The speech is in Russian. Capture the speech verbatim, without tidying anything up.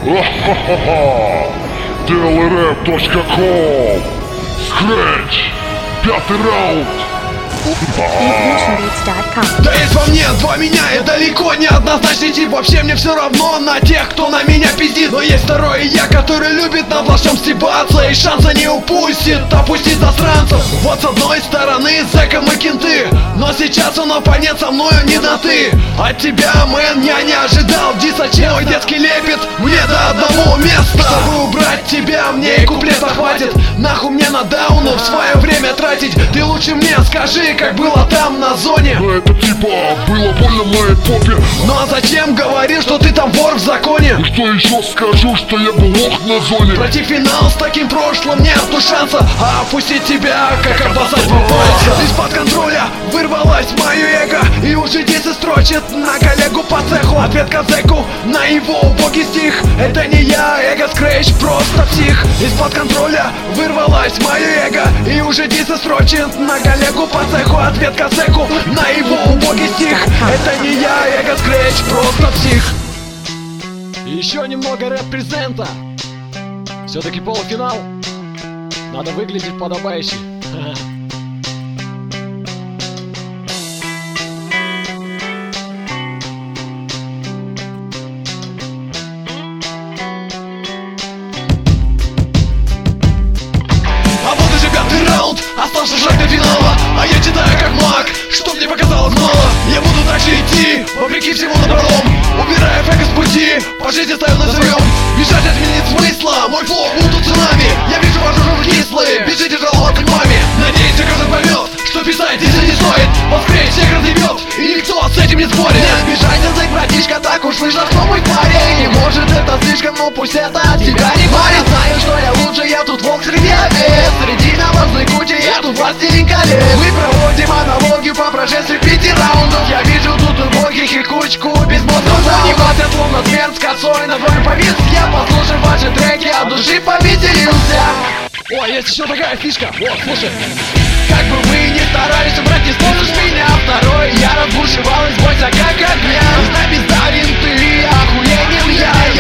Ха-ха-ха! ди эл эр эм точка ком. Scratch. Пятый раунд. Да есть во мне два меня, и далеко не однозначный тип. Вообще мне все равно на тех, кто на меня пиздит. Но есть второй я, который любит на во всем стебаться и шанса не упустит опустить засранцев. Вот с одной стороны зэка мы кенты, но сейчас он оппонент, со мною не на ты. От тебя, мэн, я не ожидал диса, мой детский лепет мне до одного места. Чтобы убрать тебя, мне и куплета хватит. Нахуй мне на дауну в свое время тратить. Ты лучше мне скажи, как было там на зоне. Ну это типа было больно в моей попе. Ну а зачем говоришь, что ты там вор в законе? И что еще скажу, что я был лох на зоне. Пройти финал с таким прошлым нету шанса, а опустить тебя, как обоссать два пальца. Из-под контроля вырвалась мое эго, и уже дисы строчит на коллегу по цеху. Ответка зэку на его убогий стих. Это не я, эго скрэч, просто псих. Из-под контроля вырвалась мое эго, и уже дисы строчит на коллегу по цеху. Ответка зэку на его убогий стих. Это не я, эго скрэч, просто псих. Еще немного рэп-презента. Все-таки полуфинал. Надо выглядеть подобающе. А вот уже пятый раунд, остался шаг до финала. А я читаю как маг, что мне показалось мало. Я буду дальше идти, вопреки всему напролом, убирая фэка с пути, по жизни ставим на живем. Бежать от меня нет смысла, мой флоу будут цунами. Я вижу ваши жопы кислые, бежите жаловаться к маме. Надеюсь, каждый поймет, что писать если не стоит. Воскрес всех разъебет, и никто с этим не спорит. Не обижайся, зэк, братишка, так уж вышло, что мой парень. Не может это слишком, но пусть это от тебя не парит. Знаю, что я лучше, я тут волк среди овец. Среди навозной кучи я тут властелин колец. Мы проводим аналогию по прошествии пяти раундов. Я вижу тут убогих и кучку без мозгов. Они хватят словно смерть с косой на двое повис. Я послушаю ваши треки, от души повеселился. О, есть еще такая фишка, вот, слушай. Как бы вы ни старались, убрать не сможешь меня. Второй я разбушевалась, бойся как огня. Знай, бездарен ты, охуенен я.